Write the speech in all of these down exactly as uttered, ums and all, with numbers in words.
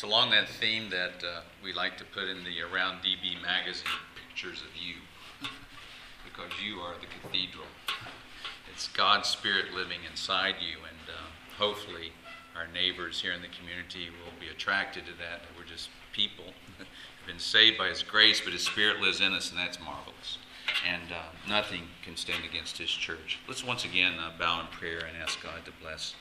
It's along that theme that uh, we like to put in the Around D B magazine pictures of you, because you are the cathedral. It's God's Spirit living inside you, and uh, hopefully our neighbors here in the community will be attracted to that. That we're just people who've been saved by His grace, but His Spirit lives in us, and that's marvelous. And uh, nothing can stand against His church. Let's once again uh, bow in prayer and ask God to bless.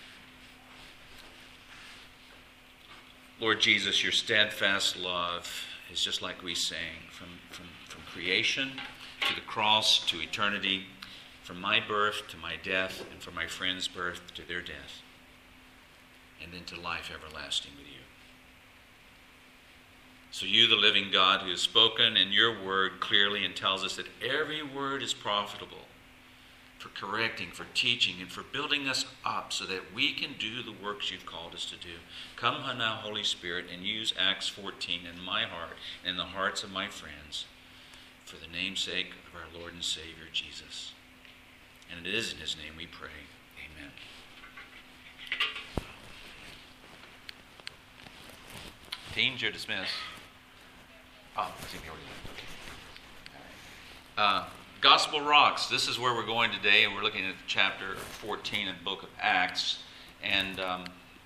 Lord Jesus, your steadfast love is just like we sang, from, from, from creation to the cross to eternity, from my birth to my death, and from my friends' birth to their death, and then to life everlasting with you. So you, the living God, who has spoken in your word clearly and tells us that every word is profitable for correcting, for teaching, and for building us up so that we can do the works you've called us to do. Come now, Holy Spirit, and use Acts fourteen in my heart and in the hearts of my friends for the namesake of our Lord and Savior, Jesus. And it is in His name we pray. Amen. Teens, you're dismissed. Oh, I think they already left. Okay. All right. Uh, Gospel Rocks. This is where we're going today, and we're looking at chapter fourteen in the book of Acts. And um,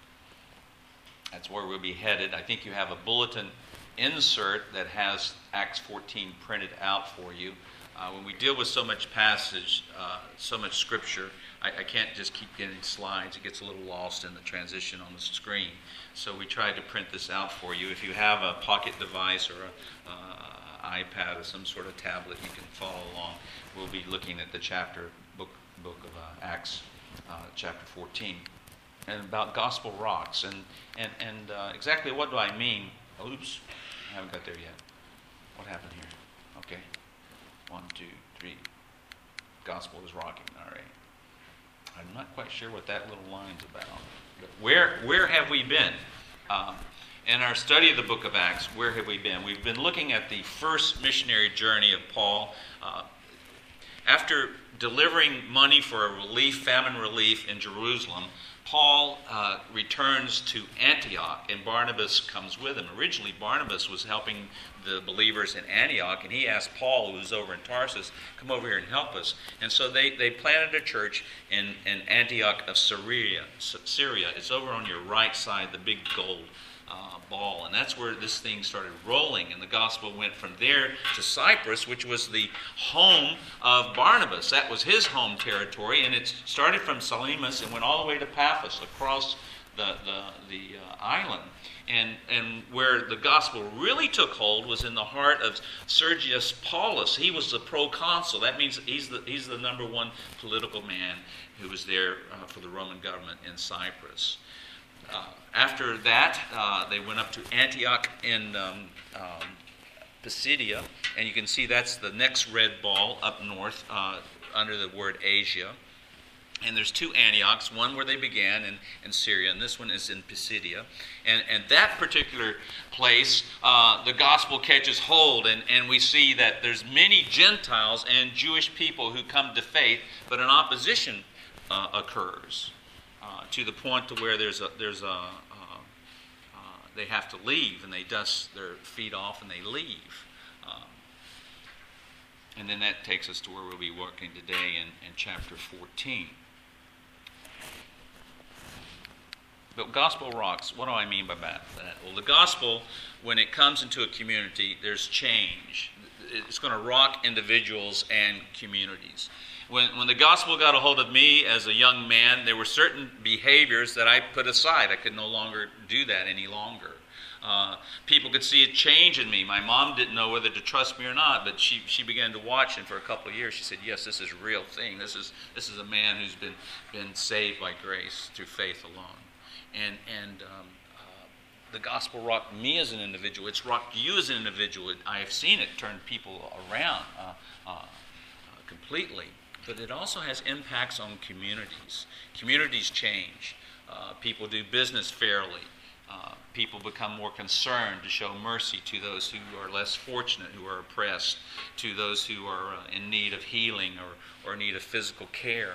that's where we'll be headed. I think you have a bulletin insert that has Acts fourteen printed out for you. Uh, when we deal with so much passage, uh, so much scripture, I, I can't just keep getting slides. It gets a little lost in the transition on the screen. So we tried to print this out for you. If you have a pocket device or a uh, iPad or some sort of tablet, you can follow along. We'll be looking at the chapter, book, book of uh, Acts, uh, chapter fourteen, and about gospel rocks. And, and, and uh, exactly what do I mean? Oops, I haven't got there yet. What happened here? Okay. One, two, three. Gospel is rocking. All right. I'm not quite sure what that little line's about. But where where have we been? Um, in our study of the book of Acts, where have we been? We've been looking at the first missionary journey of Paul. Uh, after delivering money for a relief, famine relief in Jerusalem, Paul uh, returns to Antioch, and Barnabas comes with him. Originally, Barnabas was helping the believers in Antioch, and he asked Paul, who was over in Tarsus, come over here and help us. And so they, they planted a church in, in Antioch of Syria. Syria. It's over on your right side, the big gold uh, ball. And that's where this thing started rolling, and the gospel went from there to Cyprus, which was the home of Barnabas. That was his home territory, and it started from Salamis and went all the way to Paphos, across the, the, the uh, island. And, and where the gospel really took hold was in the heart of Sergius Paulus. He was the proconsul. That means he's the, he's the number one political man who was there uh, for the Roman government in Cyprus. Uh, after that, uh, they went up to Antioch in um, um, Pisidia, and you can see that's the next red ball up north uh, under the word Asia. And there's two Antiochs, one where they began in, in Syria, and this one is in Pisidia. And, and that particular place, uh, the gospel catches hold, and, and we see that there's many Gentiles and Jewish people who come to faith, but an opposition uh, occurs uh, to the point to where there's a, there's a, uh, uh, they have to leave, and they dust their feet off and they leave. Um, and then that takes us to where we'll be working today in, in chapter fourteen. But gospel rocks, what do I mean by that? Well, the gospel, when it comes into a community, there's change. It's going to rock individuals and communities. When, when the gospel got a hold of me as a young man, there were certain behaviors that I put aside. I could no longer do that any longer. Uh, people could see a change in me. My mom didn't know whether to trust me or not, but she, she began to watch, and for a couple of years she said, yes, this is a real thing. This is, this is a man who's been, been saved by grace through faith alone. And, and um, uh, the gospel rocked me as an individual. It's rocked you as an individual. I have seen it turn people around uh, uh, uh, completely. But it also has impacts on communities. Communities change. Uh, people do business fairly. Uh, people become more concerned to show mercy to those who are less fortunate, who are oppressed, to those who are uh, in need of healing or, or need of physical care.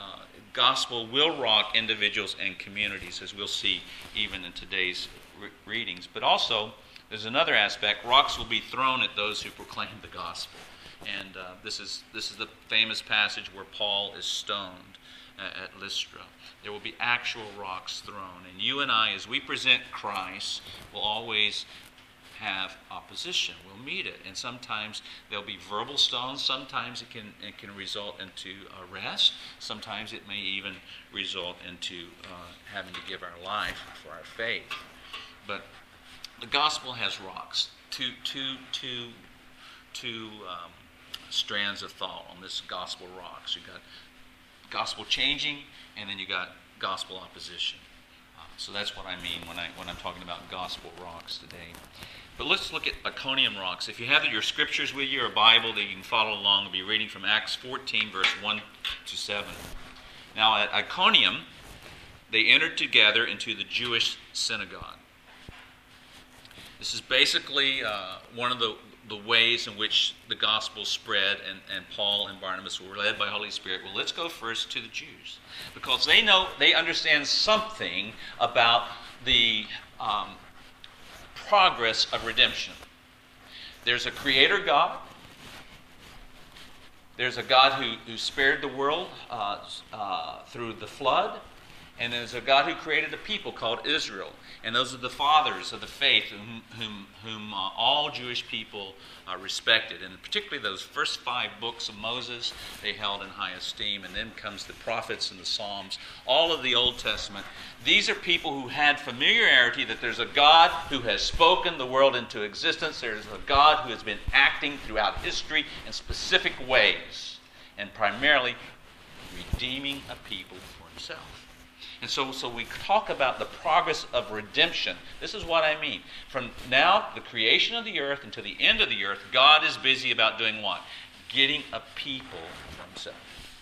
uh, gospel will rock individuals and communities, as we'll see even in today's re- readings. But also, there's another aspect. Rocks will be thrown at those who proclaim the gospel. And uh, this is this is the famous passage where Paul is stoned uh, at Lystra. There will be actual rocks thrown. And you and I, as we present Christ, will always have opposition. We'll meet it. And sometimes there'll be verbal stones. Sometimes it can it can result into arrest. Sometimes it may even result into uh, having to give our life for our faith. But the gospel has rocks. Two, two, two, two um, strands of thought on this gospel rocks. You got gospel changing, and then you got gospel opposition. Uh, so that's what I mean when I when I'm talking about gospel rocks today. But let's look at Iconium rocks. If you have your scriptures with you or Bible that you can follow along, I'll be reading from Acts fourteen, verse one to seven. Now at Iconium, they entered together into the Jewish synagogue. This is basically uh, one of the, the ways in which the gospel spread, and, and Paul and Barnabas were led by Holy Spirit. Well, let's go first to the Jews, because they know, they understand something about the um, progress of redemption. There's a creator God. There's a God who, who spared the world uh, uh, through the flood. And there's a God who created a people called Israel. And those are the fathers of the faith whom, whom, whom uh, all Jewish people uh, respected. And particularly those first five books of Moses, they held in high esteem. And then comes the prophets and the Psalms, all of the Old Testament. These are people who had familiarity that there's a God who has spoken the world into existence. There's a God who has been acting throughout history in specific ways, and primarily redeeming a people for himself. And so, so we talk about the progress of redemption. This is what I mean. From now, the creation of the earth, until the end of the earth, God is busy about doing what? Getting a people for himself.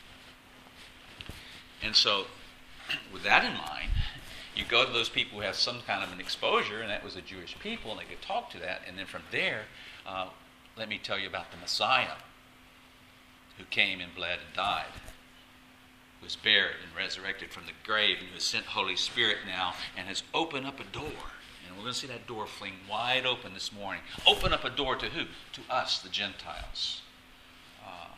And so, with that in mind, you go to those people who have some kind of an exposure, and that was the Jewish people, and they could talk to that. And then from there, uh, let me tell you about the Messiah, who came and bled and died, was buried and resurrected from the grave, and who has sent Holy Spirit now and has opened up a door. And we're going to see that door fling wide open this morning. Open up a door to who? To us, the Gentiles. Uh,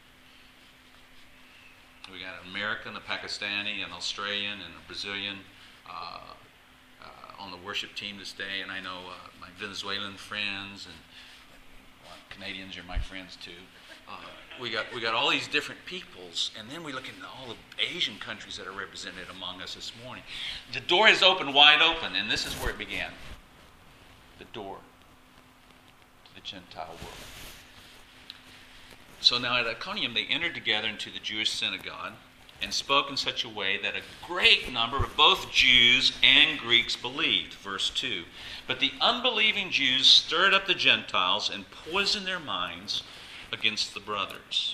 we got an American, a Pakistani, an Australian, and a Brazilian uh, uh, on the worship team this day. And I know uh, my Venezuelan friends, and well, Canadians are my friends too. Uh, we got we got all these different peoples, and then we look into all the Asian countries that are represented among us this morning. The door is open, wide open, and this is where it began. The door to the Gentile world. So now at Iconium, they entered together into the Jewish synagogue and spoke in such a way that a great number of both Jews and Greeks believed. Verse two. But the unbelieving Jews stirred up the Gentiles and poisoned their minds against the brothers.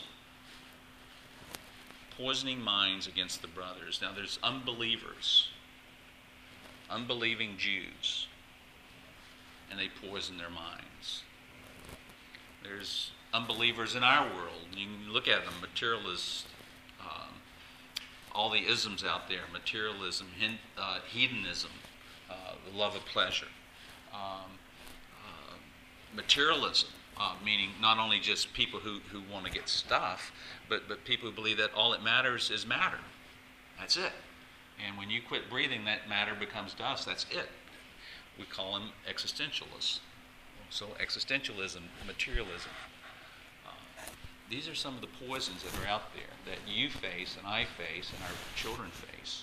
Poisoning minds against the brothers. Now there's unbelievers, unbelieving Jews, and they poison their minds. There's unbelievers in our world. You can look at them, materialists, um, all the isms out there, materialism, hin- uh, hedonism, uh, the love of pleasure, um, uh, materialism. Uh, meaning not only just people who, who want to get stuff, but, but people who believe that all that matters is matter. That's it. And when you quit breathing, that matter becomes dust. That's it. We call them existentialists. So existentialism, materialism. Uh, these are some of the poisons that are out there that you face and I face and our children face.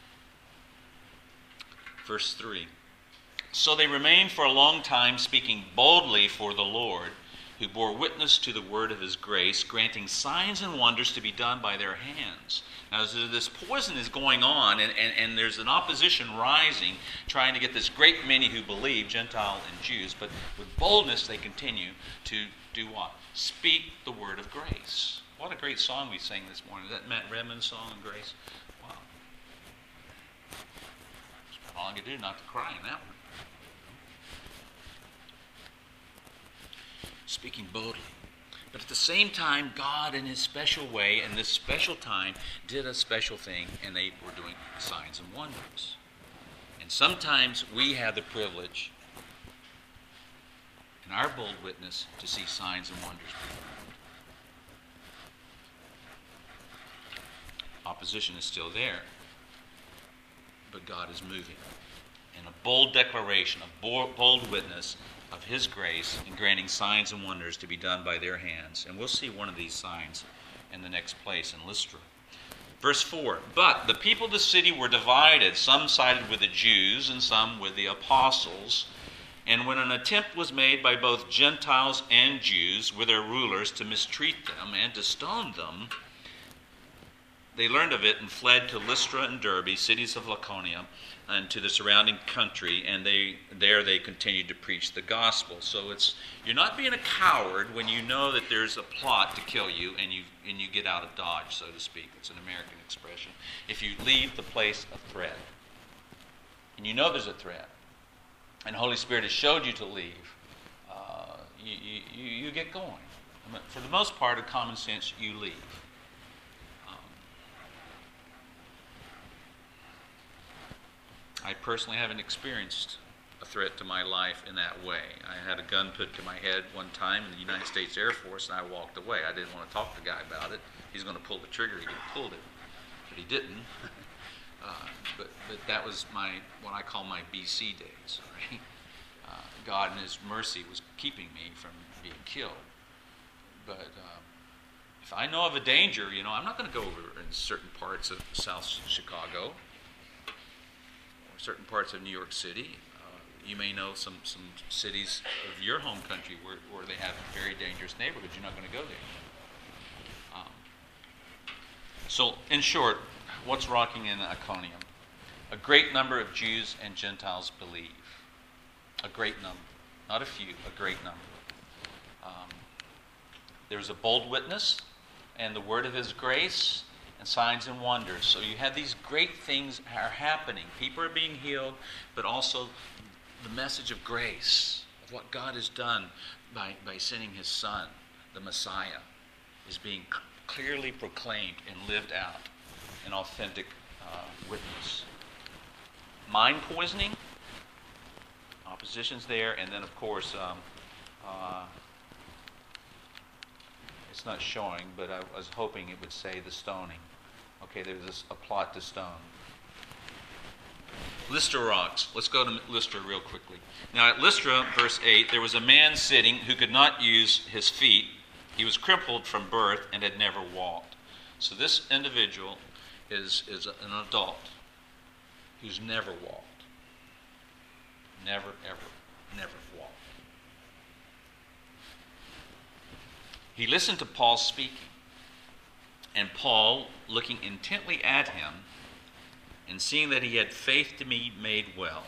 Verse three. So they remained for a long time speaking boldly for the Lord, who bore witness to the word of his grace, granting signs and wonders to be done by their hands. Now, so this poison is going on, and, and, and there's an opposition rising, trying to get this great many who believe, Gentile and Jews, but with boldness they continue to do what? Speak the word of grace. What a great song we sang this morning. Is that Matt Redman's song on grace? Wow. That's all I could do not to cry in that one. Speaking boldly. But at the same time, God in his special way, in this special time, did a special thing, and they were doing signs and wonders. And sometimes we have the privilege, in our bold witness, to see signs and wonders performed. Opposition is still there, but God is moving. And a bold declaration, a bold witness of his grace in granting signs and wonders to be done by their hands. And we'll see one of these signs in the next place in Lystra. Verse four, but the people of the city were divided. Some sided with the Jews and some with the apostles. And when an attempt was made by both Gentiles and Jews with their rulers to mistreat them and to stone them, they learned of it and fled to Lystra and Derbe, cities of Lycaonia, and to the surrounding country, and they there they continued to preach the gospel. So it's you're not being a coward when you know that there's a plot to kill you and you and you get out of Dodge, so to speak. It's an American expression. If you leave the place of threat, and you know there's a threat, and the Holy Spirit has showed you to leave, uh, you, you, you get going. I mean, for the most part, of common sense, you leave. I personally haven't experienced a threat to my life in that way. I had a gun put to my head one time in the United States Air Force, and I walked away. I didn't want to talk to the guy about it. He's going to pull the trigger. He pulled it, but he didn't. uh, but, but that was my what I call my B C days. Right? Uh, God in his mercy was keeping me from being killed. But uh, if I know of a danger, you know, I'm not going to go over in certain parts of South Chicago, certain parts of New York City. Uh, you may know some, some cities of your home country where, where they have very dangerous neighborhoods. You're not going to go there. Um, so, in short, what's rocking in Iconium? A great number of Jews and Gentiles believe. A great number. Not a few, a great number. Um, there's a bold witness and the word of his grace, and signs and wonders. So you have these great things are happening. People are being healed, but also the message of grace, of what God has done by, by sending his Son, the Messiah, is being c- clearly proclaimed and lived out in authentic uh, witness. Mind poisoning, opposition's there, and then of course, um, uh, it's not showing, but I was hoping it would say the stoning. Okay, there's this, a plot to stone. Lystra rocks. Let's go to Lystra real quickly. Now at Lystra, verse eight, there was a man sitting who could not use his feet. He was crippled from birth and had never walked. So this individual is, is an adult who's never walked. Never, ever, never walked. He listened to Paul speaking. And Paul, looking intently at him, and seeing that he had faith to be made well.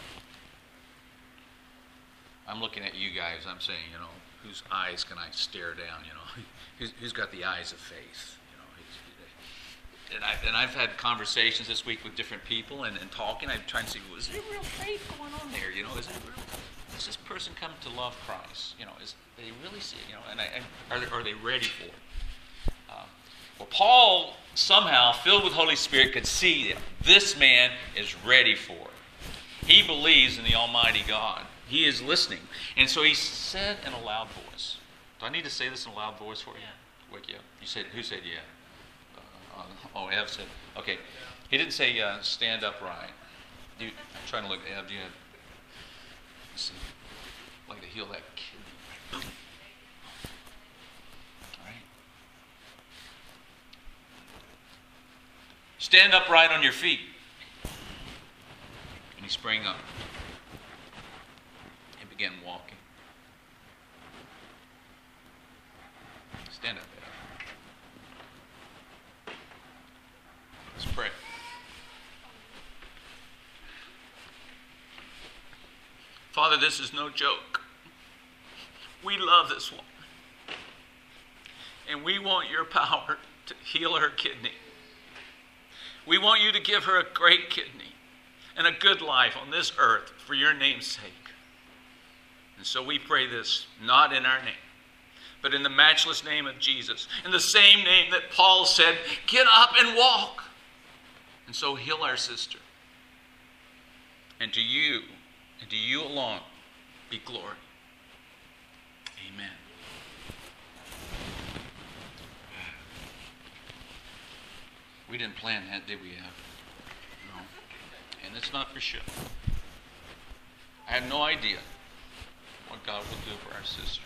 I'm looking at you guys, I'm saying, you know, whose eyes can I stare down, you know? who's, who's got the eyes of faith? You know, and, I, and I've had conversations this week with different people and, and talking. I'm trying to see, well, is there real faith going on there? You know, is, it real, is this person come to love Christ? You know, is they really see it? You know, and, I, and are, they, are they ready for it? Uh, Well, Paul, somehow, filled with Holy Spirit, could see that this man is ready for it. He believes in the Almighty God. He is listening. And so he said in a loud voice. Do I need to say this in a loud voice for you? Yeah. Wake you up. You said, who said yeah? Uh, oh, Ev said, okay. He didn't say uh, stand upright. You, I'm trying to look, Ev, do you have, see, like to heal that kidney. Stand upright on your feet. And he sprang up and began walking. Stand up, Ed. Let's pray. Father, this is no joke. We love this woman. And we want your power to heal her kidney. We want you to give her a great kidney and a good life on this earth for your name's sake. And so we pray this, not in our name, but in the matchless name of Jesus, in the same name that Paul said, get up and walk. And so heal our sister. And to you, and to you alone, be glory. Amen. We didn't plan that, did we? No. And it's not for show. I have no idea what God will do for our sister.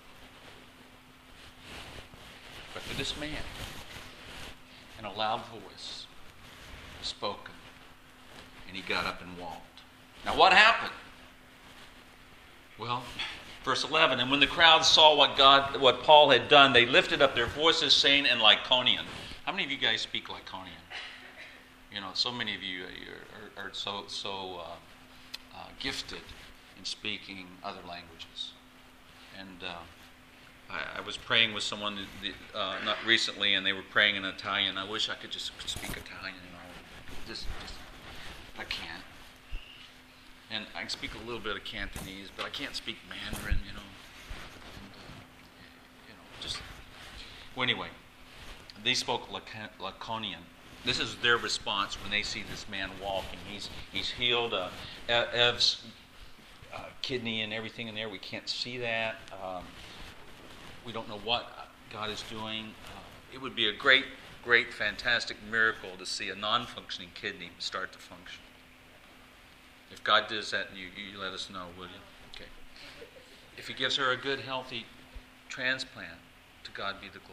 But for this man, in a loud voice, spoken, and he got up and walked. Now what happened? Well, verse eleven, and when the crowd saw what God, what Paul had done, they lifted up their voices, saying in Lycaonian. How many of you guys speak Lycaonian? You know, so many of you are, are, are so so uh, uh, gifted in speaking other languages. And uh, I, I was praying with someone uh, not recently, and they were praying in Italian. I wish I could just speak Italian, you know. Just, just, I can't. And I can speak a little bit of Cantonese, but I can't speak Mandarin, you know. And, uh, you know, just. Well, anyway, they spoke Laconian. This is their response when they see this man walking. He's he's healed uh, Ev's uh, kidney and everything in there. We can't see that. Um, we don't know what God is doing. Uh, it would be a great, great, fantastic miracle to see a non-functioning kidney start to function. If God does that, you, you let us know, will you? Okay. If He gives her a good, healthy transplant, to God be the glory.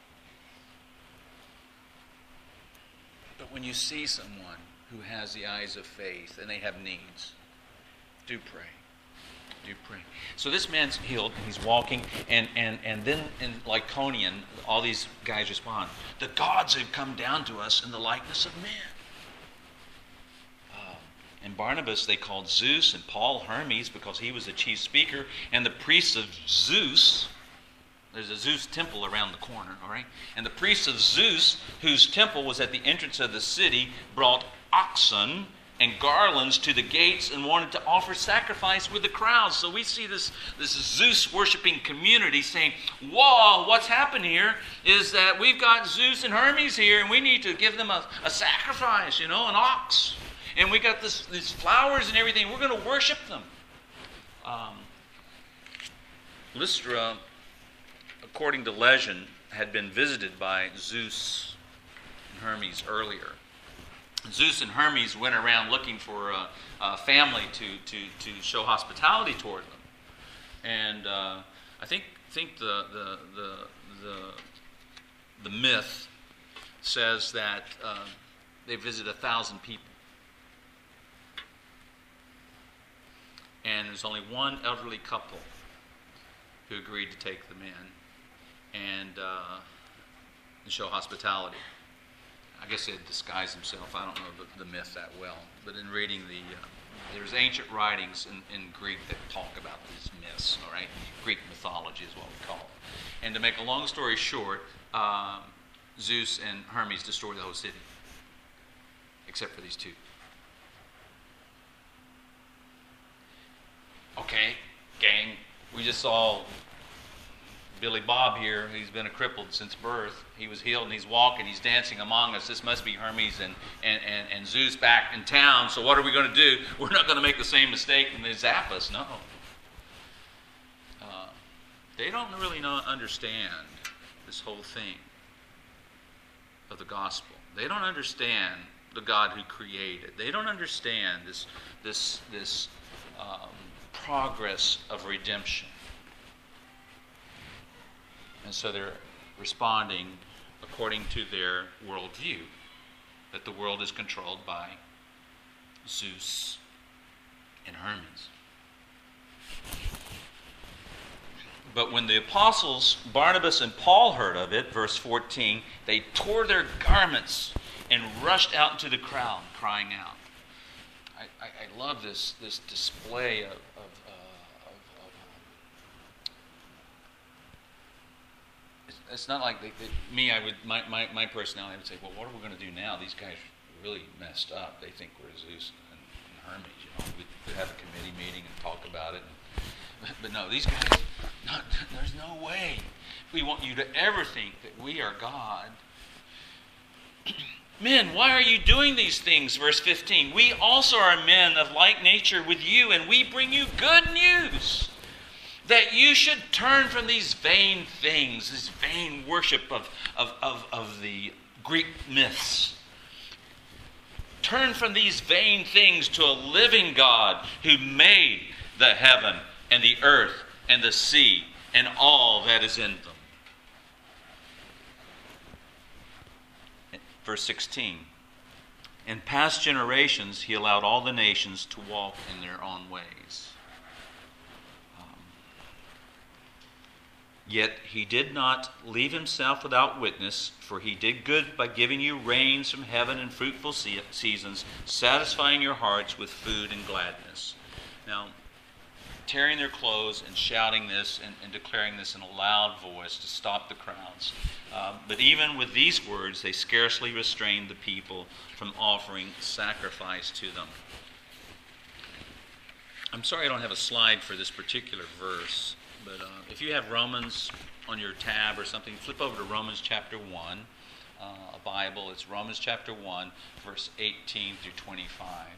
But when you see someone who has the eyes of faith and they have needs, do pray. Do pray. So this man's healed and he's walking, and, and, and then in Lycaonian, all these guys respond, the gods have come down to us in the likeness of men. Uh, and Barnabas they called Zeus, and Paul Hermes because he was the chief speaker, and the priests of Zeus. There's a Zeus temple around the corner, all right? And the priests of Zeus, whose temple was at the entrance of the city, brought oxen and garlands to the gates and wanted to offer sacrifice with the crowds. So we see this, this Zeus-worshiping community saying, whoa, what's happened here is that we've got Zeus and Hermes here, and we need to give them a, a sacrifice, you know, an ox. And we got this, these flowers and everything. We're going to worship them. Um, Lystra, according to legend, had been visited by Zeus and Hermes earlier. Zeus and Hermes went around looking for a, a family to, to, to show hospitality toward them. And uh, I think think the, the, the, the, the myth says that uh, they visited a thousand people. And there's only one elderly couple who agreed to take them in and, uh, and show hospitality. I guess they'd disguise themselves. I don't know the, the myth that well. But in reading the, uh, there's ancient writings in, in Greek that talk about these myths, all right? Greek mythology is what we call it. And to make a long story short, um, Zeus and Hermes destroyed the whole city, except for these two. Okay, gang, we just saw Billy Bob here. He's been a crippled since birth. He was healed and he's walking. He's dancing among us. This must be Hermes and, and, and, and Zeus back in town. So what are we going to do? We're not going to make the same mistake and they zap us. No. Uh, they don't really know, understand this whole thing of the gospel. They don't understand the God who created. They don't understand this, this, this um, progress of redemption. And so they're responding according to their worldview, that the world is controlled by Zeus and Hermes. But when the apostles, Barnabas and Paul, heard of it, verse fourteen, they tore their garments and rushed out into the crowd, crying out. I, I, I love this, this display of, of It's not like they, they, me, I would, my, my, my personality would say, well, what are we going to do now? These guys really messed up. They think we're Zeus and, and Hermes, you know. We'd, we'd have a committee meeting and talk about it. And, but, but no, these guys, not, there's no way. we want you to ever think that we are God. Men, why are you doing these things? Verse fifteen. We also are men of like nature with you, and we bring you good news, that you should turn from these vain things, this vain worship of, of, of, of the Greek myths. Turn from these vain things to a living God who made the heaven and the earth and the sea and all that is in them. Verse sixteen. In past generations, he allowed all the nations to walk in their own ways. Um, Yet he did not leave himself without witness, for he did good by giving you rains from heaven and fruitful se- seasons, satisfying your hearts with food and gladness. Now, tearing their clothes and shouting this and, and declaring this in a loud voice to stop the crowds. Uh, but even with these words, they scarcely restrained the people from offering sacrifice to them. I'm sorry I don't have a slide for this particular verse, but uh, if you have Romans on your tab or something, flip over to Romans chapter one, uh, a Bible. It's Romans chapter one, verse eighteen through twenty-five.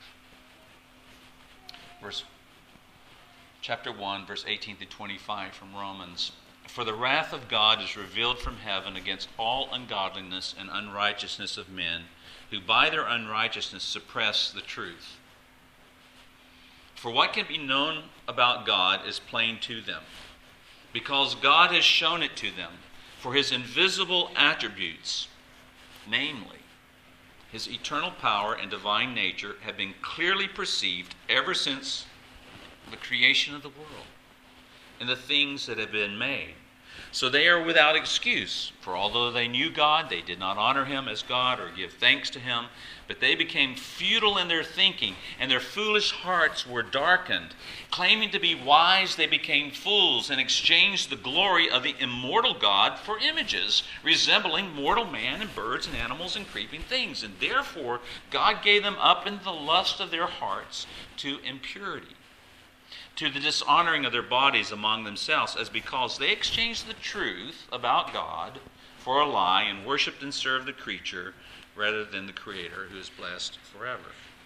Verse Chapter one, verse eighteen through twenty-five from Romans. For the wrath of God is revealed from heaven against all ungodliness and unrighteousness of men, who by their unrighteousness suppress the truth. For what can be known about God is plain to them, because God has shown it to them. For his invisible attributes, namely his eternal power and divine nature, have been clearly perceived ever since the creation of the world and the things that have been made. So they are without excuse. For although they knew God, they did not honor him as God or give thanks to him, but they became futile in their thinking, and their foolish hearts were darkened. Claiming to be wise, they became fools and exchanged the glory of the immortal God for images, resembling mortal man and birds and animals and creeping things. And therefore God gave them up in the lust of their hearts to impurity, to the dishonoring of their bodies among themselves, as because they exchanged the truth about God for a lie and worshipped and served the creature rather than the Creator, who is blessed forever.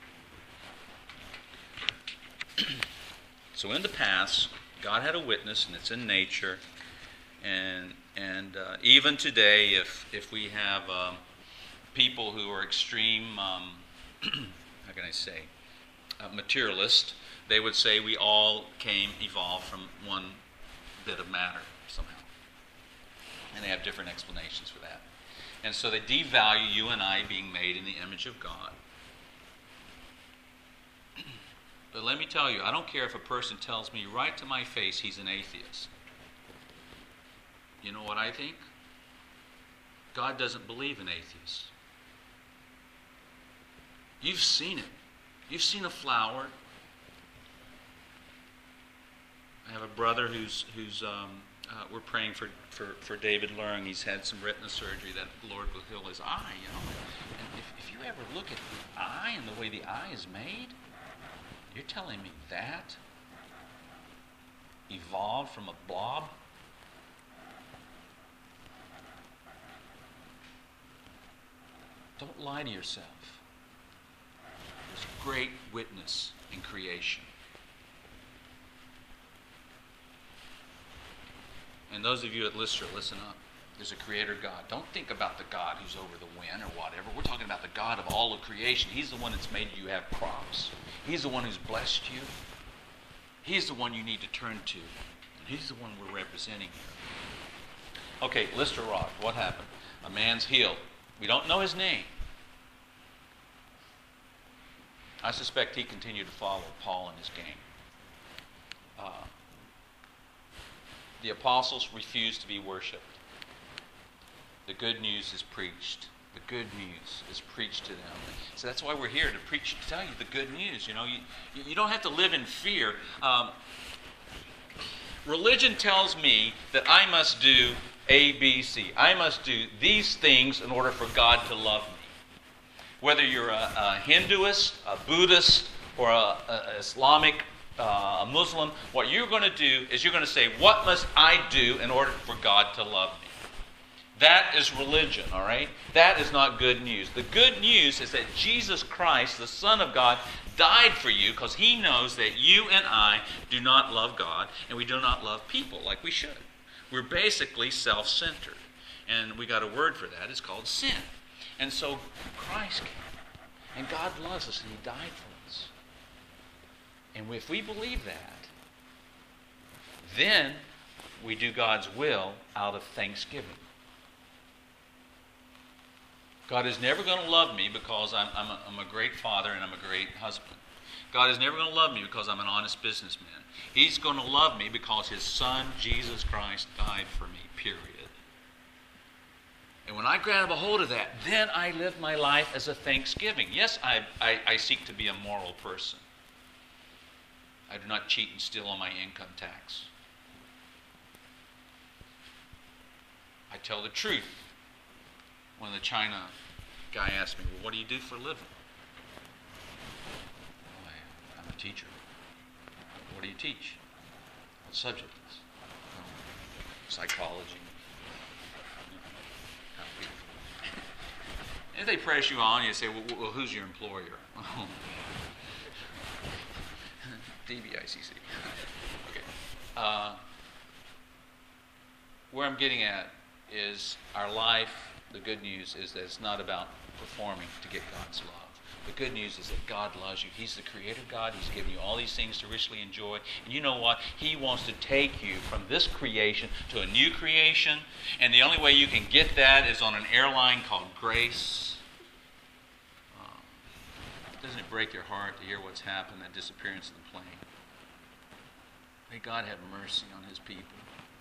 So in the past, God had a witness, and it's in nature. And and uh, even today, if if we have um, people who are extreme, um, how can I say, uh, materialist, they would say we all came, evolved from one bit of matter somehow. And they have different explanations for that. And so they devalue you and I being made in the image of God. But let me tell you, I don't care if a person tells me right to my face he's an atheist. You know what I think? God doesn't believe in atheists. You've seen it. You've seen a flower. I have a brother who's who's um, uh, we're praying for, for, for David Lurng. He's had some retina surgery that the Lord will heal his eye. You know, and if, if you ever look at the eye and the way the eye is made, you're telling me that evolved from a blob? Don't lie to yourself. There's great witness in creation. And those of you at Lystra, listen up. There's a creator God. Don't think about the God who's over the wind or whatever. We're talking about the God of all of creation. He's the one that's made you have crops. He's the one who's blessed you. He's the one you need to turn to. And he's the one we're representing here. Okay, Lystra Rock. What happened? A man's healed. We don't know his name. I suspect he continued to follow Paul and his gang. Uh, the apostles refused to be worshipped. The good news is preached. The good news is preached to them. So that's why we're here, to preach, to tell you the good news. You know, you, you don't have to live in fear. Um, religion tells me that I must do A, B, C. I must do these things in order for God to love me. Whether you're a, a Hinduist, a Buddhist, or a, a Islamic uh, a Muslim, what you're going to do is you're going to say, what must I do in order for God to love me? That is religion, all right? That is not good news. The good news is that Jesus Christ, the Son of God, died for you because he knows that you and I do not love God and we do not love people like we should. We're basically self-centered. And we got a word for that. It's called sin. And so Christ came. And God loves us and he died for us. And if we believe that, then we do God's will out of thanksgiving. God is never going to love me because I'm, I'm, a, I'm a great father and I'm a great husband. God is never going to love me because I'm an honest businessman. He's going to love me because his Son, Jesus Christ, died for me, period. And when I grab a hold of that, then I live my life as a thanksgiving. Yes, I, I, I seek to be a moral person. I do not cheat and steal on my income tax. I tell the truth. When the China guy asked me, well, what do you do for a living? Well, I, I'm a teacher. What do you teach? What subject is? Oh, psychology. And if they press you on, you say, well, well who's your employer? D B I C C. Okay. Uh, where I'm getting at is our life. The good news is that it's not about performing to get God's love. The good news is that God loves you. He's the creator God. He's given you all these things to richly enjoy. And you know what? He wants to take you from this creation to a new creation. And the only way you can get that is on an airline called grace. Um, doesn't it break your heart to hear what's happened, that disappearance of the plane? May God have mercy on his people.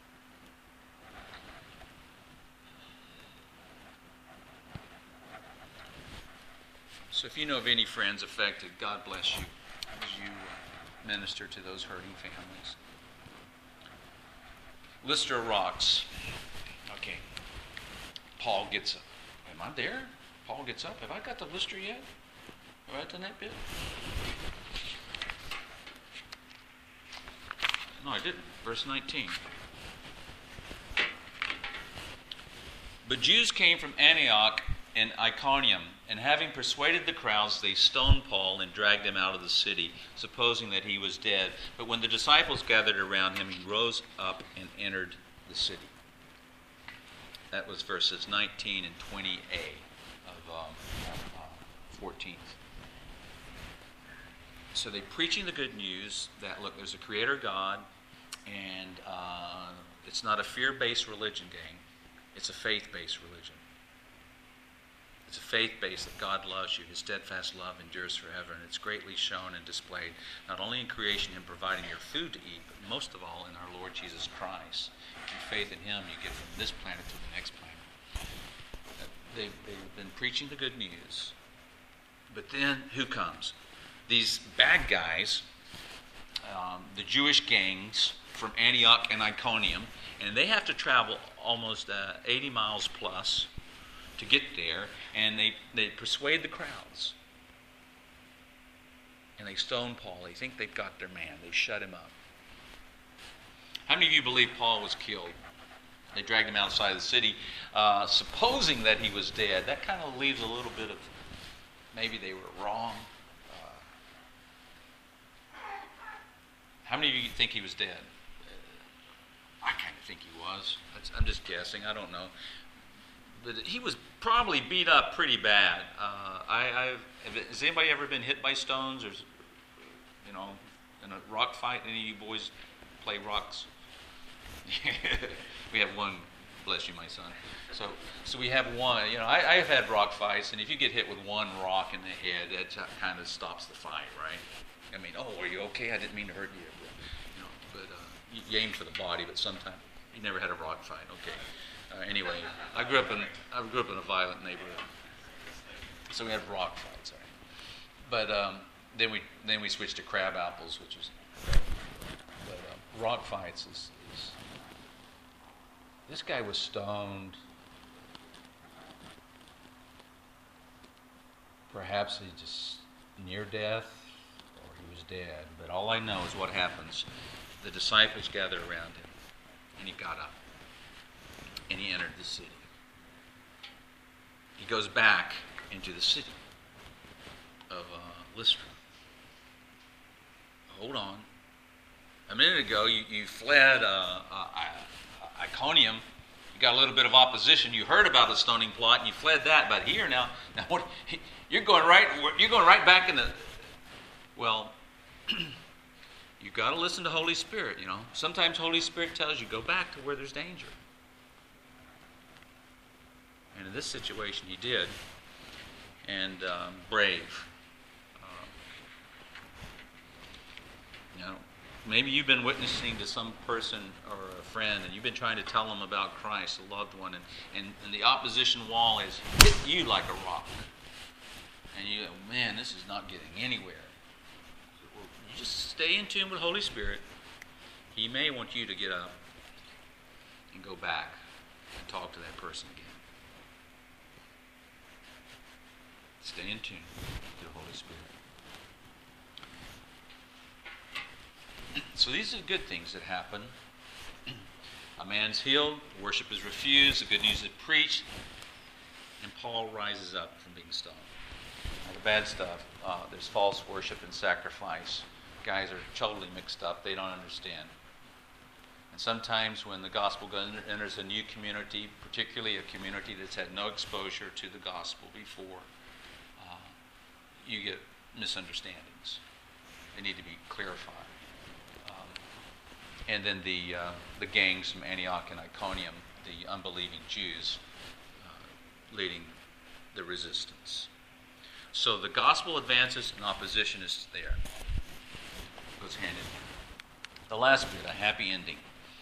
So if you know of any friends affected, God bless you as you uh, minister to those hurting families. Lystra rocks. Okay. Paul gets up. Am I there? Paul gets up. Have I got the Lystra yet? Have I done that bit? No, I didn't. Verse nineteen. But Jews came from Antioch and Iconium, and having persuaded the crowds, they stoned Paul and dragged him out of the city, supposing that he was dead. But when the disciples gathered around him, he rose up and entered the city. That was verses nineteen and twenty a of um, uh, fourteenth. So they're preaching the good news that, look, there's a creator God, and uh, it's not a fear-based religion, gang. It's a faith-based religion. It's a faith-based that God loves you. His steadfast love endures forever, and it's greatly shown and displayed, not only in creation and providing your food to eat, but most of all in our Lord Jesus Christ. Through faith in him, you get from this planet to the next planet. They've, they've been preaching the good news. But then, who comes? These bad guys, um, the Jewish gangs from Antioch and Iconium, and they have to travel almost uh, eighty miles plus to get there, and they, they persuade the crowds. And they stone Paul. They think they've got their man. They shut him up. How many of you believe Paul was killed? They dragged him outside the city, uh, supposing that he was dead. That kind of leaves a little bit of maybe they were wrong. Uh, how many of you think he was dead? Uh, I kind of think he was. That's, I'm just guessing. I don't know. But he was probably beat up pretty bad. Uh, I, I've, has anybody ever been hit by stones, or, you know, in a rock fight? Any of you boys play rocks? We have one. Bless you, my son. So, so we have one. You know, I, I've had rock fights, and if you get hit with one rock in the head, that kind of stops the fight, right? I mean, oh, are you okay? I didn't mean to hurt you. You know, but uh, you, you aim for the body, but sometimes you never had a rock fight. Okay. Uh, anyway, I grew up in I grew up in a violent neighborhood, so we had rock fights. Right? But um, then we then we switched to crab apples, which is. But uh, rock fights is, is. This guy was stoned. Perhaps he just near death, or he was dead, but all I know is what happens. The disciples gathered around him, and he got up, and he entered the city. He goes back into the city of uh, Lystra. Hold on. A minute ago, you, you fled uh, uh, Iconium. You got a little bit of opposition. You heard about the stoning plot, and you fled that. But here now, now what? You're going right. You're going right back in the. Well, you got to listen to Holy Spirit. You know, sometimes Holy Spirit tells you go back to where there's danger. And in this situation, he did, and um, brave. Um, you know, maybe you've been witnessing to some person or a friend, and you've been trying to tell them about Christ, a loved one, and, and, and the opposition wall has hit you like a rock. And you go, man, this is not getting anywhere. You just stay in tune with the Holy Spirit. He may want you to get up and go back and talk to that person again. Stay in tune to the Holy Spirit. So these are good things that happen. A man's healed, worship is refused, the good news is preached, and Paul rises up from being stoned. Now, the bad stuff, uh, there's false worship and sacrifice. Guys are totally mixed up. They don't understand. And sometimes when the gospel enters a new community, particularly a community that's had no exposure to the gospel before, uh, you get misunderstandings. They need to be clarified. Um, and then the uh, the gangs from Antioch and Iconium, the unbelieving Jews, uh, leading the resistance. So the gospel advances and opposition is there. It goes hand in hand. The last bit, a happy ending.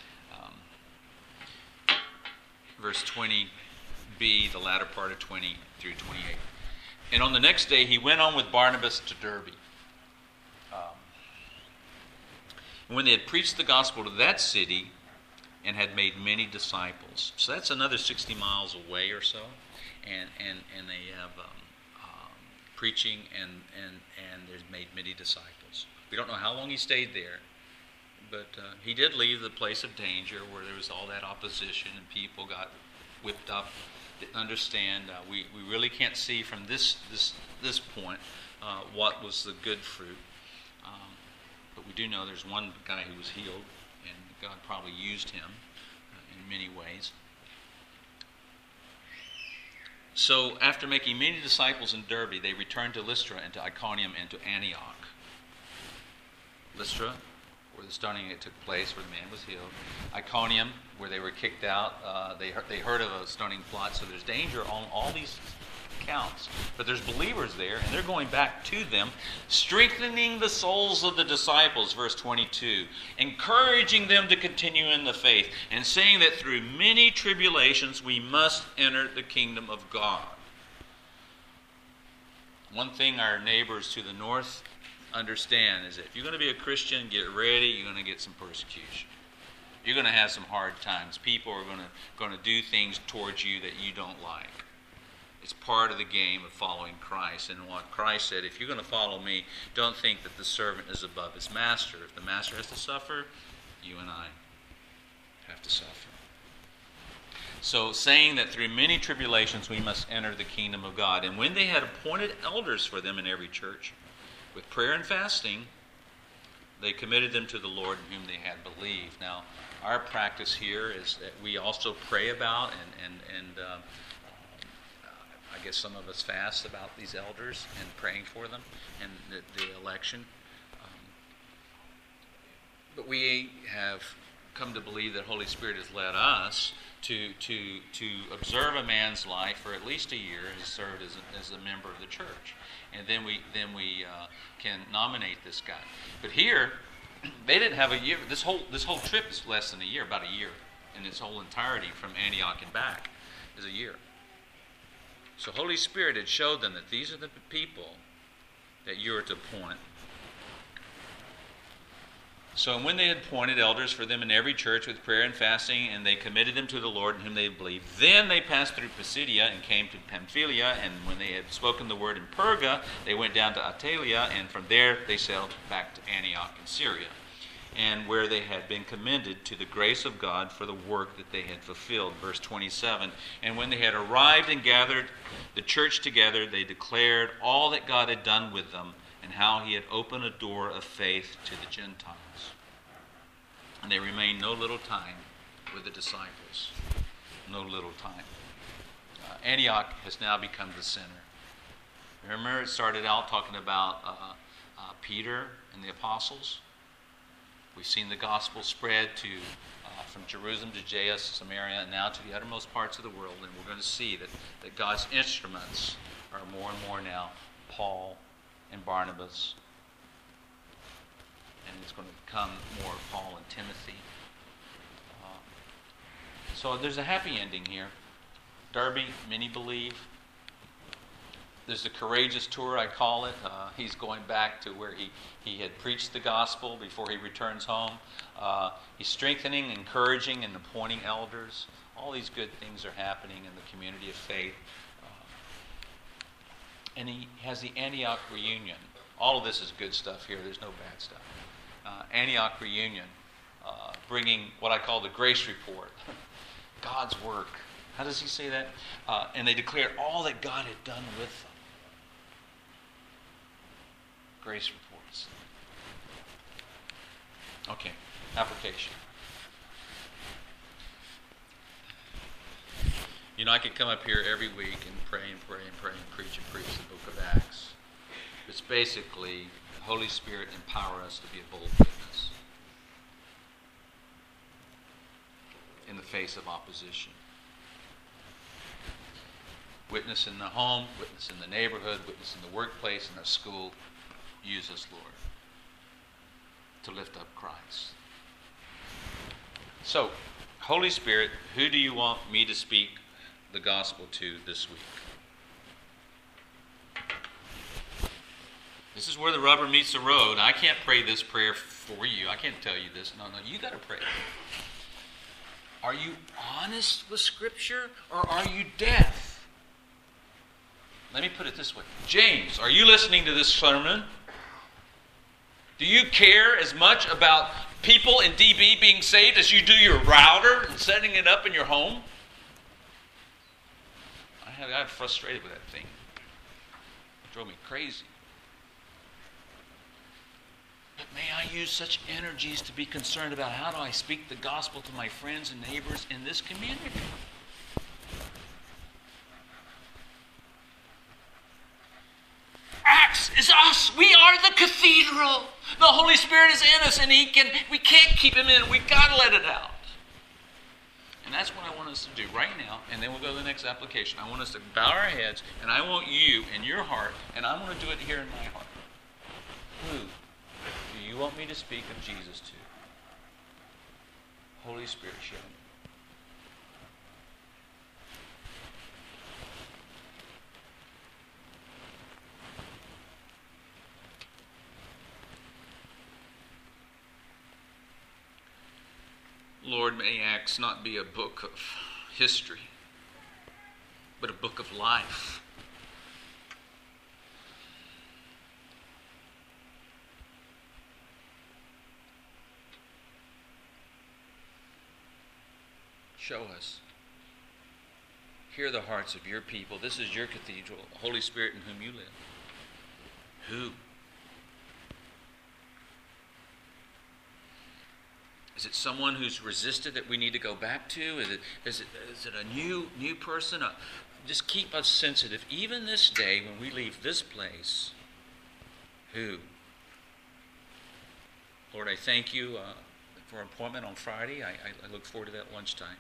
Um, verse twenty b, the latter part of twenty through twenty-eight. And on the next day he went on with Barnabas to Derbe. Um, when they had preached the gospel to that city and had made many disciples. So that's another sixty miles away or so. And and, and they have um, um, preaching and, and, and they've made many disciples. We don't know how long he stayed there. But uh, he did leave the place of danger where there was all that opposition and people got whipped up, didn't understand. Uh, we, we really can't see from this this this point uh, what was the good fruit. Um, but we do know there's one guy who was healed, and God probably used him uh, in many ways. So after making many disciples in Derbe, they returned to Lystra and to Iconium and to Antioch. Lystra, where the stoning took place, where the man was healed. Iconium, where they were kicked out. Uh, they, heard, they heard of a stoning plot, so there's danger on all these counts. But there's believers there, and they're going back to them, strengthening the souls of the disciples, verse twenty-two, encouraging them to continue in the faith, and saying that through many tribulations we must enter the kingdom of God. One thing our neighbors to the north understand is that if you're going to be a Christian, get ready, you're going to get some persecution. You're going to have some hard times. People are going to, going to do things towards you that you don't like. It's part of the game of following Christ. And what Christ said, if you're going to follow me, don't think that the servant is above his master. If the master has to suffer, you and I have to suffer. So saying that through many tribulations we must enter the kingdom of God. And when they had appointed elders for them in every church, with prayer and fasting, they committed them to the Lord in whom they had believed. Now, our practice here is that we also pray about, and, and, and uh, I guess some of us fast about these elders and praying for them and the, the election. Um, but we have come to believe that Holy Spirit has led us to, to, to observe a man's life for at least a year and served as a, as a member of the church. And then we then we uh, can nominate this guy. But here, they didn't have a year. This whole this whole trip is less than a year, about a year, in its whole entirety from Antioch and back is a year. So Holy Spirit had showed them that these are the people that you are to appoint. So when they had appointed elders for them in every church with prayer and fasting, and they committed them to the Lord in whom they believed, then they passed through Pisidia and came to Pamphylia, and when they had spoken the word in Perga, they went down to Attalia, and from there they sailed back to Antioch in Syria, and where they had been commended to the grace of God for the work that they had fulfilled. Verse twenty-seven, and when they had arrived and gathered the church together, they declared all that God had done with them, and how he had opened a door of faith to the Gentiles. And they remained no little time with the disciples. No little time. Uh, Antioch has now become the center. Remember, it started out talking about uh, uh, Peter and the apostles. We've seen the gospel spread to uh, from Jerusalem to Judea, Samaria, and now to the uttermost parts of the world. And we're going to see that, that God's instruments are more and more now Paul and Barnabas. And it's going to become more Paul and Timothy. Uh, so there's a happy ending here. Derby, many believe. There's the courageous tour, I call it. Uh, he's going back to where he, he had preached the gospel before he returns home. Uh, he's strengthening, encouraging, and appointing elders. All these good things are happening in the community of faith. Uh, and he has the Antioch reunion. All of this is good stuff here. There's no bad stuff. Uh, Antioch reunion, uh, bringing what I call the grace report. God's work. How does he say that? Uh, and they declared all that God had done with them. Grace reports. Okay, application. You know, I could come up here every week and pray and pray and pray and preach and preach the book of Acts. It's basically the Holy Spirit empower us to be a bold witness in the face of opposition. Witness in the home, witness in the neighborhood, witness in the workplace, in our school. Use us, Lord, to lift up Christ. So, Holy Spirit, who do you want me to speak the gospel to this week? This is where the rubber meets the road. I can't pray this prayer for you. I can't tell you this. No, no, you got to pray. Are you honest with Scripture, or are you deaf? Let me put it this way. James, are you listening to this sermon? Do you care as much about people in D B being saved as you do your router and setting it up in your home? I have, I'm frustrated with that thing. It drove me crazy. But may I use such energies to be concerned about how do I speak the gospel to my friends and neighbors in this community? Acts is us. We are the cathedral. The Holy Spirit is in us, and He can. We can't keep Him in. We've got to let it out. And that's what I want us to do right now, and then we'll go to the next application. I want us to bow our heads, and I want you in your heart, and I want to do it here in my heart. Who do you want me to speak of Jesus to? Holy Spirit, show me. Lord, may Acts not be a book of history, but a book of life. Show us. Hear the hearts of your people. This is your cathedral, Holy Spirit in whom you live. Who? Is it someone who's resisted that we need to go back to? Is it, is it, is it a new new person? Uh, just keep us sensitive. Even this day when we leave this place, who? Lord, I thank you uh, for an appointment on Friday. I, I, I look forward to that lunchtime.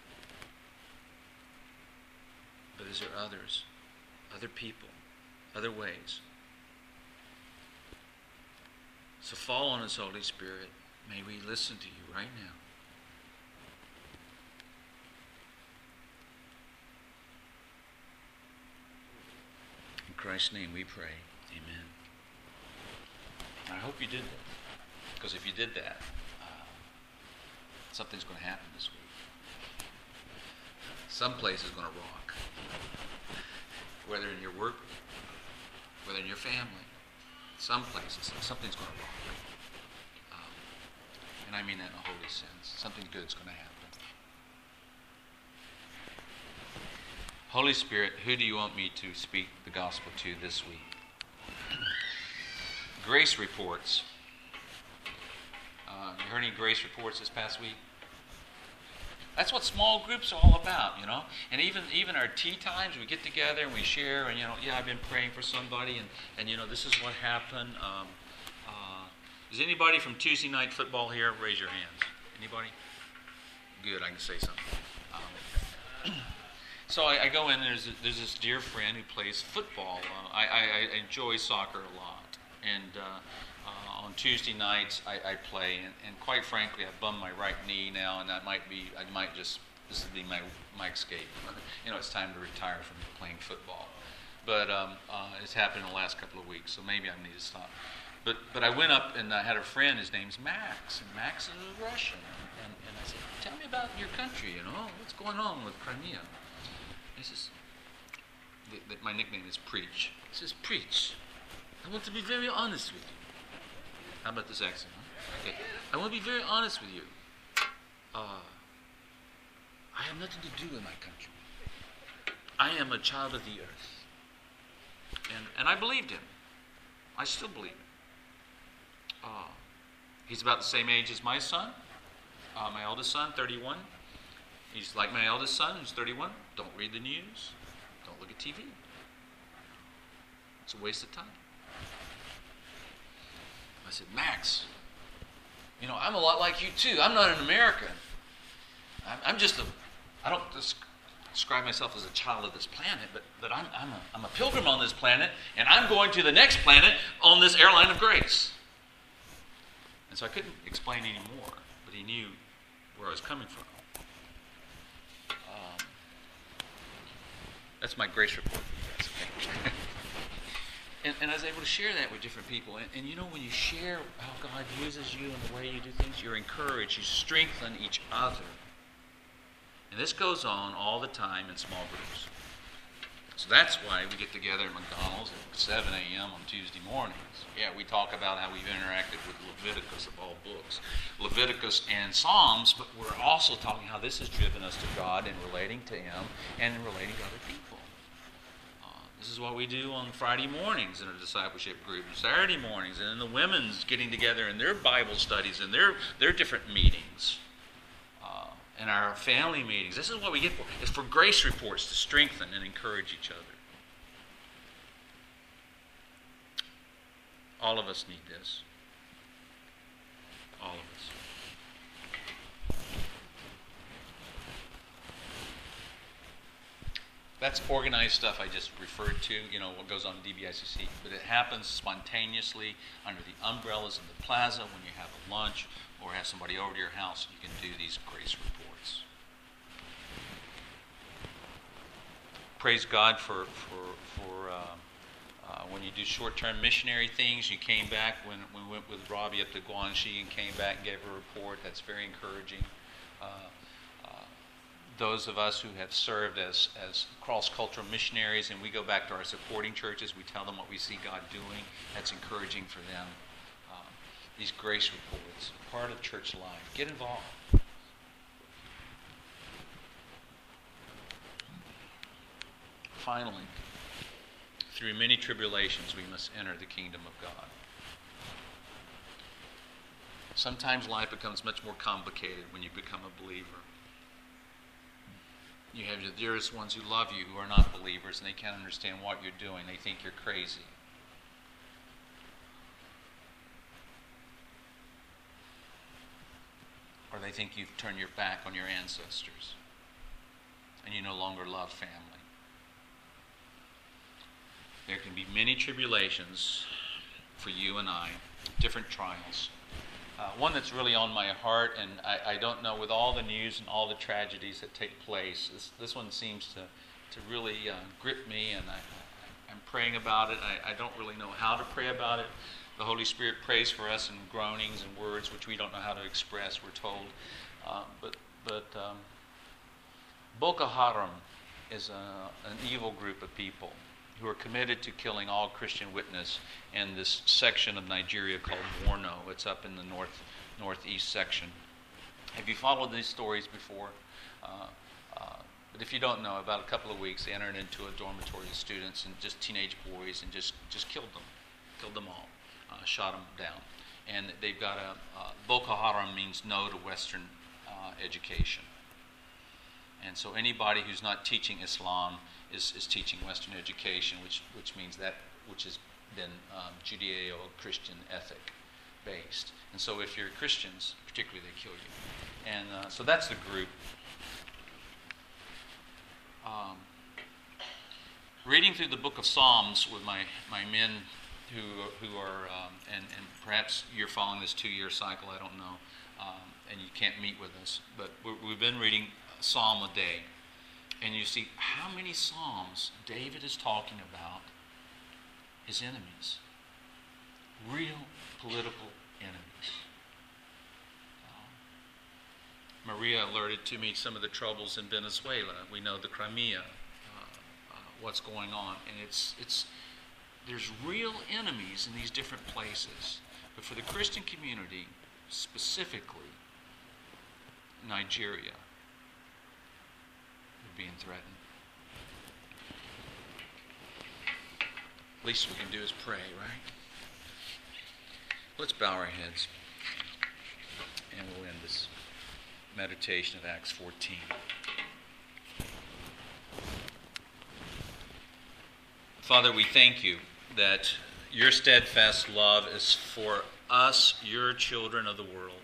But is there others? Other people? Other ways? So fall on us, Holy Spirit. May we listen to you right now. In Christ's name we pray. Amen. I hope you did that. Because if you did that, uh, something's going to happen this week. Some place is going to rock. Whether in your work, whether in your family, some places, something's going to rock. Um, and I mean that in a holy sense. Something good's going to happen. Holy Spirit, who do you want me to speak the gospel to this week? Grace reports. Uh, you heard any grace reports this past week? That's what small groups are all about, you know. And even even our tea times, we get together and we share. And you know, yeah, I've been praying for somebody, and, and you know, this is what happened. Um, uh, is anybody from Tuesday night football here? Raise your hands. Anybody? Good, I can say something. Um, so I, I go in. There's a, there's this dear friend who plays football. Uh, I, I, I enjoy soccer a lot, and. Uh, Uh, on Tuesday nights, I, I play, and, and quite frankly, I bum my right knee now, and that might be, I might just, this would be my my escape. You know, it's time to retire from playing football. But um, uh, it's happened in the last couple of weeks, so maybe I need to stop. But but I went up and I had a friend, his name's Max, and Max is a Russian. And, and, and I said, tell me about your country, you know, what's going on with Crimea? And he says, the, the, my nickname is Preach. He says, Preach, I want to be very honest with you. How about this accent? Huh? Okay. I want to be very honest with you. Uh, I have nothing to do with my country. I am a child of the earth. And and I believed him. I still believe him. Uh, he's about the same age as my son, uh, my eldest son, thirty-one. He's like my eldest son, who's thirty-one. Don't read the news. Don't look at T V. It's a waste of time. I said, Max, you know, I'm a lot like you too. I'm not an American. I'm, I'm just a, I don't des- describe myself as a child of this planet, but, but I'm, I'm, a, I'm a pilgrim on this planet, and I'm going to the next planet on this airline of grace. And so I couldn't explain any more, but he knew where I was coming from. Um, that's my grace report. That's okay. And, and I was able to share that with different people. And, and you know, when you share how God uses you and the way you do things, you're encouraged. You strengthen each other. And this goes on all the time in small groups. So that's why we get together at McDonald's at seven a.m. on Tuesday mornings. Yeah, we talk about how we've interacted with Leviticus of all books. Leviticus and Psalms, but we're also talking how this has driven us to God in relating to Him and in relating to other people. This is what we do on Friday mornings in a discipleship group, and Saturday mornings, and then the women's getting together in their Bible studies and their, their different meetings, uh, and our family meetings. This is what we get for. It's for grace reports to strengthen and encourage each other. All of us need this. All of us. That's organized stuff I just referred to, you know, what goes on in D B I C C. But it happens spontaneously under the umbrellas of the plaza when you have a lunch or have somebody over to your house. You can do these grace reports. Praise God for, for, for uh, uh, when you do short-term missionary things. You came back when, when we went with Robbie up to Guangxi and came back and gave a report. That's very encouraging. Uh, Those of us who have served as, as cross-cultural missionaries, and we go back to our supporting churches, we tell them what we see God doing. That's encouraging for them. Um, these grace reports, part of church life. Get involved. Finally, through many tribulations, we must enter the kingdom of God. Sometimes life becomes much more complicated when you become a believer. You have the dearest ones who love you who are not believers, and they can't understand what you're doing. They think you're crazy. Or they think you've turned your back on your ancestors and you no longer love family. There can be many tribulations for you and I, different trials. Uh, one that's really on my heart, and I, I don't know, with all the news and all the tragedies that take place, this, this one seems to, to really uh, grip me, and I, I, I'm praying about it. I, I don't really know how to pray about it, The Holy Spirit prays for us in groanings and words which we don't know how to express, we're told. Uh, but but um, Boko Haram is a, an evil group of people who are committed to killing all Christian witness in this section of Nigeria called Borno. It's up in the north northeast section. Have you followed these stories before? Uh, uh, but if you don't know, about a couple of weeks, they entered into a dormitory of students and just teenage boys and just, just killed them, killed them all, uh, shot them down. And they've got a, uh, Boko Haram means no to Western uh, education. And so anybody who's not teaching Islam is, is teaching Western education, which, which means that which has been um, Judeo-Christian ethic based. And so if you're Christians, particularly, they kill you. And uh, so that's the group. Um, reading through the book of Psalms with my, my men who who are, um, and, and perhaps you're following this two-year cycle, I don't know, um, and you can't meet with us, but we're, we've been reading a psalm a day. And you see how many psalms David is talking about his enemies. Real political enemies. Um, Maria alerted to me some of the troubles in Venezuela. We know the Crimea, uh, uh, what's going on. And it's it's there's real enemies in these different places. But for the Christian community, specifically Nigeria, being threatened. Least we can do is pray, right? Let's bow our heads and we'll end this meditation of Acts fourteen. Father, we thank you that your steadfast love is for us, your children of the world.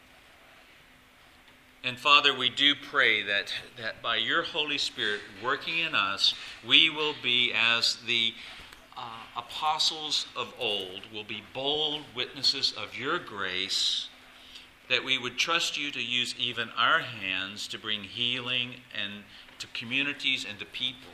And Father, we do pray that, that by your Holy Spirit working in us, we will be as the uh, apostles of old, will be bold witnesses of your grace, that we would trust you to use even our hands to bring healing and to communities and to people.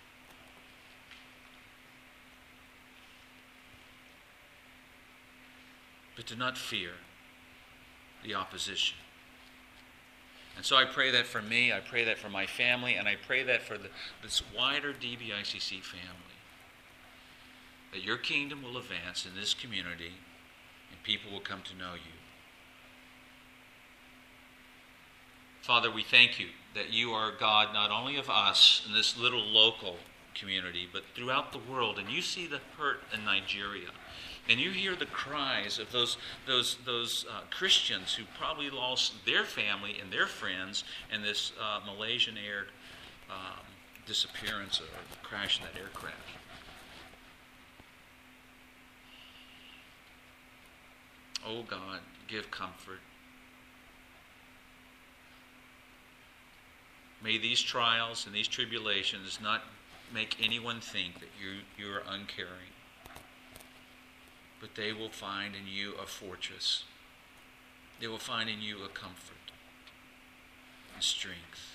But to not fear the opposition. And so I pray that for me, I pray that for my family, and I pray that for the, this wider D B I C C family. That your kingdom will advance in this community and people will come to know you. Father, we thank you that you are God not only of us in this little local community, but throughout the world. And you see the hurt in Nigeria. And you hear the cries of those those those uh, Christians who probably lost their family and their friends in this uh, Malaysian air um, disappearance or crash in that aircraft. Oh God, give comfort. May these trials and these tribulations not make anyone think that you you are uncaring. But they will find in you a fortress. They will find in you a comfort and strength.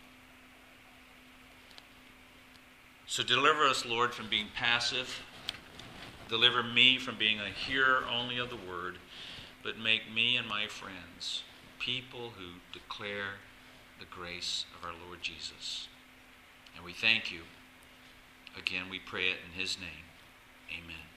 So deliver us, Lord, from being passive. Deliver me from being a hearer only of the word, but make me and my friends people who declare the grace of our Lord Jesus. And we thank you. Again, we pray it in his name. Amen.